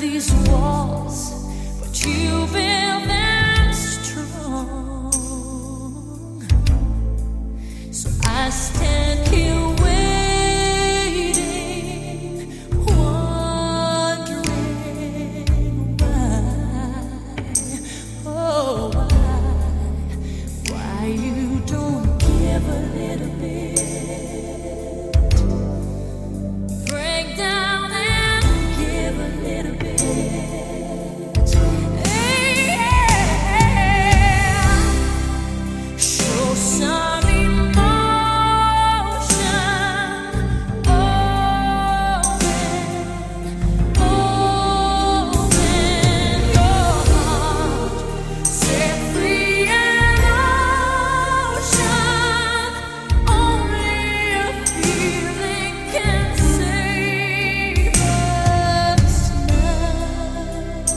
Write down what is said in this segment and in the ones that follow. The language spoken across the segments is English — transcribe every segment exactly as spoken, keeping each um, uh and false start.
these walls, but you build them strong. So I stand here waiting, wondering why, oh why, why you don't give a little bit. Break down and give a little bit. Hey, yeah. Show some emotion. Open, open your heart. Set free an ocean. Only a feeling can save us tonight.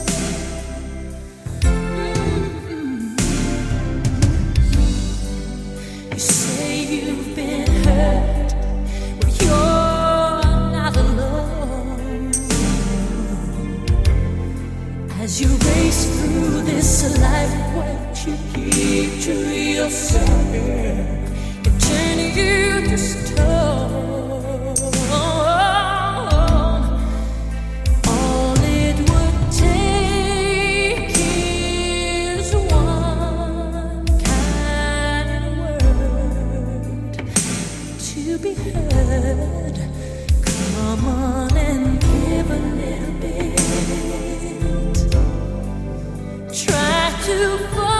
You say you've been hurt, but you're not alone. As you race through this life, what you keep to yourself, it turn you to stone. All it would take is one kind word to be heard. Come on and give a little bit. Try to